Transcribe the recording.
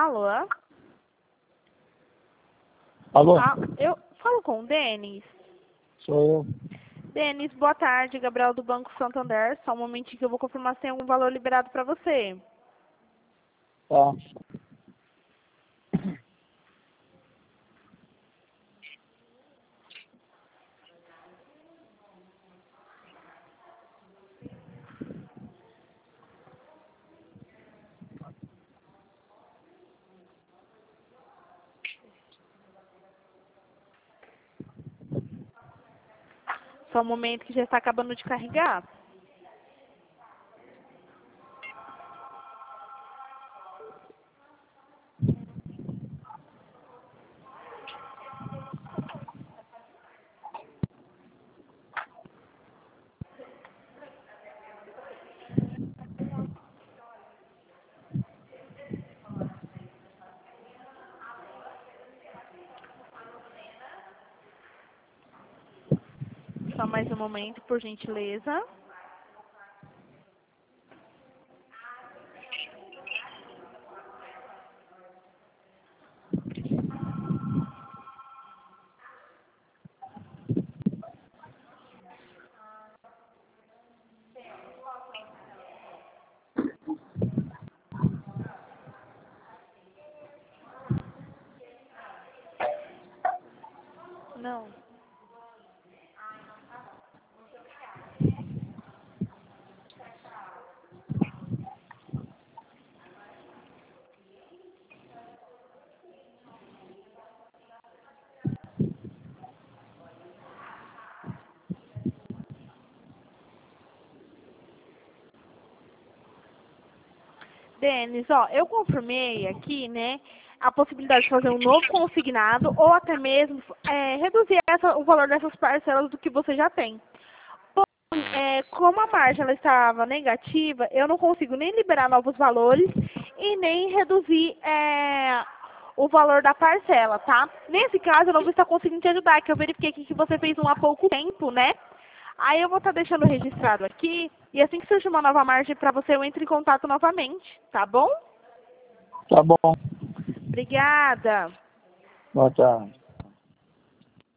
Alô? Alô? Eu falo com o Denis. Sou eu. Denis, boa tarde. Gabriel do Banco Santander. Só um momentinho que eu vou confirmar se tem algum valor liberado para você. Tá. Só um momento que já está acabando de carregar. Só mais um momento, por gentileza. Não. Denis, ó, eu confirmei aqui, né, a possibilidade de fazer um novo consignado ou até mesmo reduzir o valor dessas parcelas do que você já tem. Porém, como a margem ela estava negativa, eu não consigo nem liberar novos valores e nem reduzir o valor da parcela, tá? Nesse caso, eu não vou estar conseguindo te ajudar, que eu verifiquei aqui que você fez um há pouco tempo, né? Aí eu vou estar deixando registrado aqui, e assim que surgir uma nova margem para você, eu entro em contato novamente, tá bom? Tá bom. Obrigada. Boa tarde.